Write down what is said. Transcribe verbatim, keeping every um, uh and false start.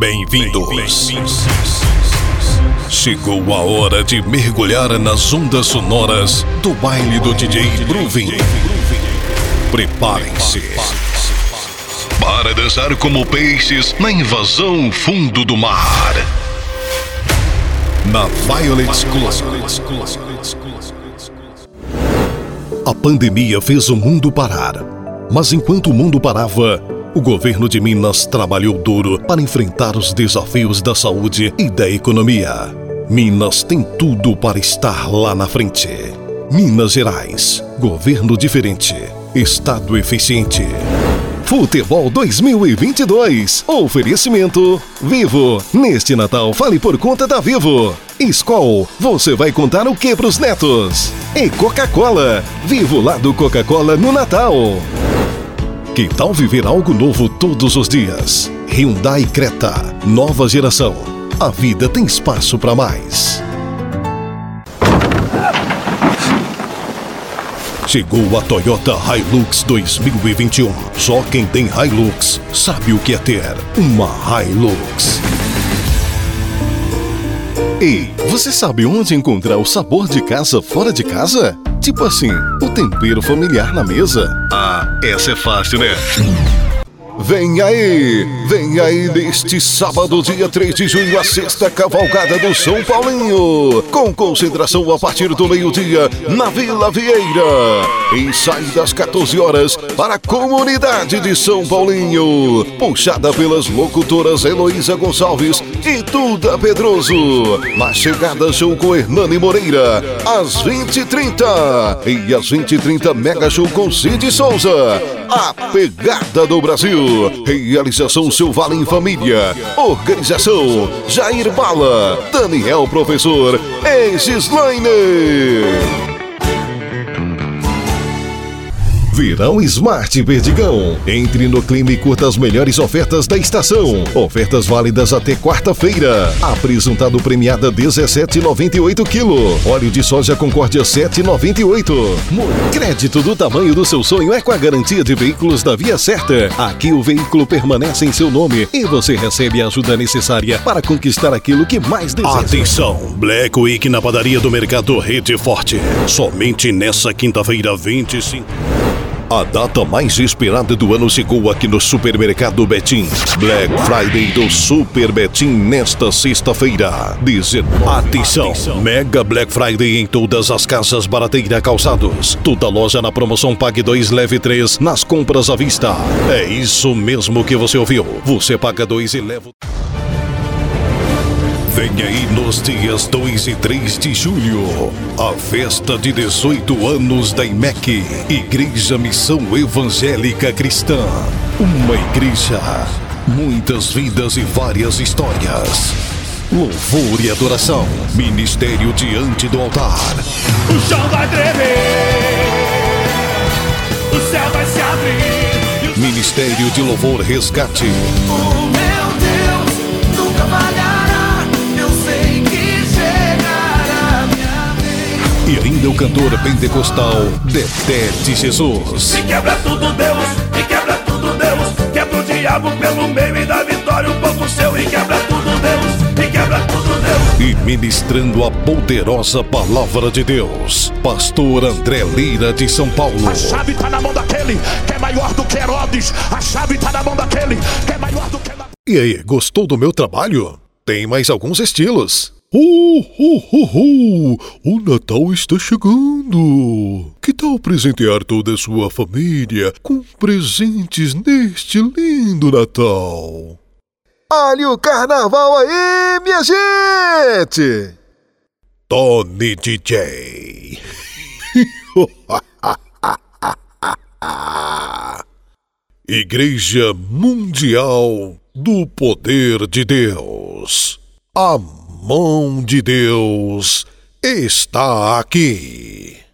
Bem-vindos. Chegou a hora de mergulhar nas ondas sonoras do baile do D J Bruvin. Preparem-se para dançar como peixes na invasão fundo do mar. Na Violet Club. A pandemia fez o mundo parar, mas enquanto o mundo parava, o governo de Minas trabalhou duro para enfrentar os desafios da saúde e da economia. Minas tem tudo para estar lá na frente. Minas Gerais, governo diferente, estado eficiente. Futebol dois mil e vinte e dois. Oferecimento Vivo. Neste Natal, fale por conta da Vivo. Skol, você vai contar o que pros netos? E Coca-Cola. Viva o lado Coca-Cola no Natal. Que tal viver algo novo todos os dias? Hyundai Creta, nova geração. A vida tem espaço para mais. Chegou a Toyota Hilux dois mil e vinte e um. Só quem tem Hilux sabe o que é ter uma Hilux. Ei, você sabe onde encontrar o sabor de casa fora de casa? Tipo assim, o tempero familiar na mesa. Ah, essa é fácil, né? Vem aí, vem aí neste sábado, dia três de junho, a sexta cavalgada do São Paulinho, com concentração a partir do meio-dia na Vila Vieira, e sai das quatorze horas para a comunidade de São Paulinho, puxada pelas locutoras Heloísa Gonçalves e Duda Pedroso. Na chegada, show com Hernani Moreira, às vinte e trinta, e às vinte e trinta, mega show com Cid Souza, a pegada do Brasil. Realização Seu Vale em Família. Organização Jair Bala, Daniel Professor e Gislaine. Verão Smart Perdigão. Entre no clima e curta as melhores ofertas da estação. Ofertas válidas até quarta-feira. Apresentado premiada dezessete reais e noventa e oito centavos. Óleo de soja Concórdia sete reais e noventa e oito centavos. Crédito do tamanho do seu sonho é com a garantia de veículos da Via Certa. Aqui o veículo permanece em seu nome e você recebe a ajuda necessária para conquistar aquilo que mais deseja. Atenção! Black Week na padaria do Mercado Rede Forte. Somente nessa quinta-feira, vinte e cinco. A data mais esperada do ano chegou aqui no Supermercado Betim. Black Friday do Super Betim nesta sexta-feira. Atenção! Mega Black Friday em todas as casas Barateira Calçados. Toda loja na promoção Pague dois, Leve três nas compras à vista. É isso mesmo que você ouviu. Você paga dois e leva... Vem aí nos dias dois e três de julho, a festa de dezoito anos da I M E C, Igreja Missão Evangélica Cristã. Uma igreja, muitas vidas e várias histórias. Louvor e adoração, ministério diante do altar. O chão vai tremer, o céu vai se abrir. Ministério de Louvor Resgate. Oh meu Deus, nunca falhará. E ainda o cantor pentecostal Dedé de Jesus. E quebra tudo, Deus, e quebra tudo, Deus. Quebra o diabo pelo meio e dá vitória o povo seu. E quebra tudo, Deus, e quebra tudo, Deus. E ministrando a poderosa palavra de Deus, pastor André Lira de São Paulo. A chave tá na mão daquele que é maior do que Herodes. A chave tá na mão daquele que é maior do que... E aí, gostou do meu trabalho? Tem mais alguns estilos. Oh, oh, oh, oh, o Natal está chegando. Que tal presentear toda a sua família com presentes neste lindo Natal? Olha o carnaval aí, minha gente! Tony D J. Igreja Mundial do Poder de Deus. A mão de Deus está aqui.